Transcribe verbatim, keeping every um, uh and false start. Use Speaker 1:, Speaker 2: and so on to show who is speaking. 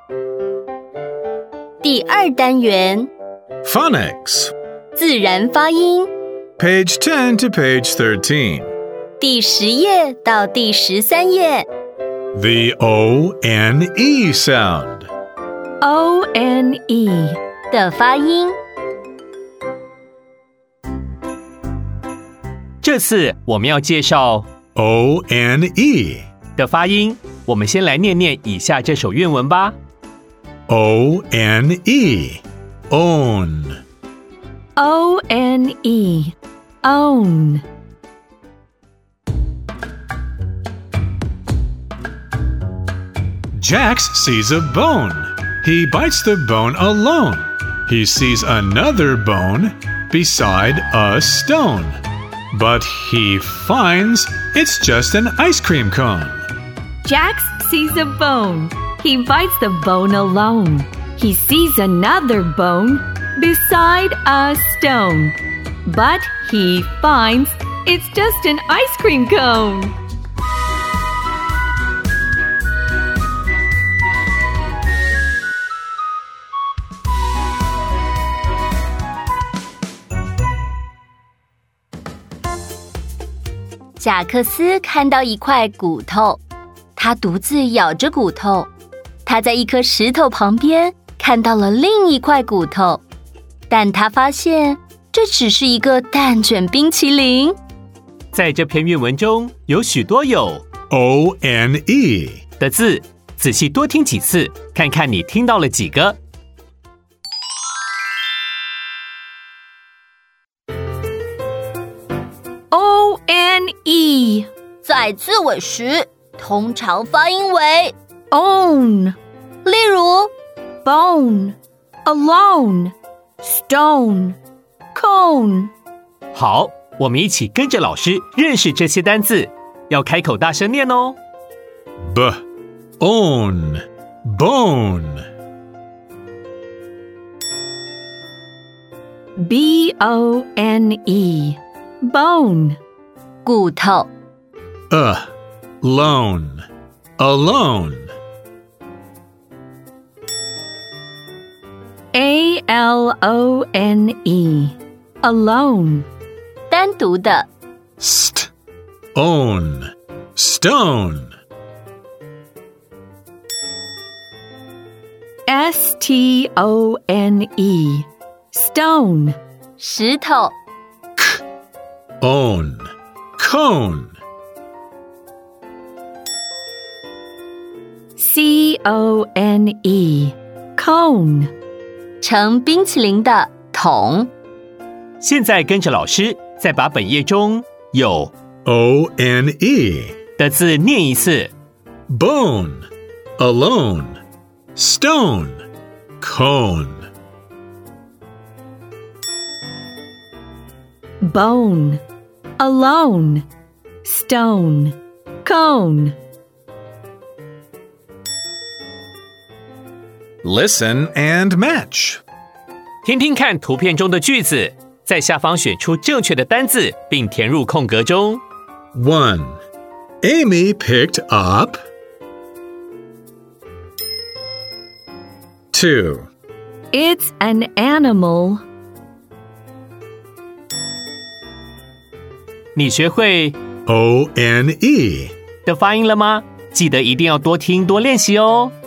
Speaker 1: 第二单元
Speaker 2: Phonics
Speaker 1: 自然发音
Speaker 2: Page ten to page thirteen
Speaker 1: 第十页到第十三页
Speaker 2: The O N E sound
Speaker 1: O N E 的发音。
Speaker 3: 这次我们要介绍
Speaker 2: O N E
Speaker 3: 的发音，我们先来念念以下这首韵文吧。
Speaker 2: O N E Own
Speaker 1: O N E Own
Speaker 2: Jax sees a bone. He bites the bone alone. He sees another bone beside a stone. But he finds it's just an ice cream cone.
Speaker 1: Jax sees a bone. He bites the bone alone. He sees another bone beside a stone. But he finds it's just an ice cream cone. 贾克斯看到一块骨头，他独自咬着骨头。他在一颗石头旁边看到了另一块骨头，但他发现这只是一个蛋卷冰淇淋。
Speaker 3: 在这篇韵文中有许多有
Speaker 2: O N E
Speaker 3: 的字，仔细多听几次，看看你听到了几个。
Speaker 1: O N E 在字尾时通常发音为 own， 例如 bone, alone, stone, cone。
Speaker 3: 好，我们一起跟着老师认识这些单字，要开口大声念哦。
Speaker 2: B Own Bone
Speaker 1: B O N E Bone 骨头。
Speaker 2: A Lone Alone
Speaker 1: A L O N E Alone 单独的。
Speaker 2: St Own Stone
Speaker 1: S T O N E Stone 石头。
Speaker 2: Own Cone
Speaker 1: C O N E Cone 盛冰淇淋的桶。
Speaker 3: 现在跟着老师再把本页中有
Speaker 2: O N E
Speaker 3: 的字念一次。
Speaker 2: Bone Alone Stone Cone
Speaker 1: Bone, alone, stone, cone.
Speaker 2: Listen and match
Speaker 3: 听听看图片中的句子，在下方选出正确的单字，并填入空格中。
Speaker 2: one Amy picked up two
Speaker 1: It's an animal.
Speaker 3: 你学会
Speaker 2: O N E
Speaker 3: 的发音了吗？记得一定要多听多练习哦。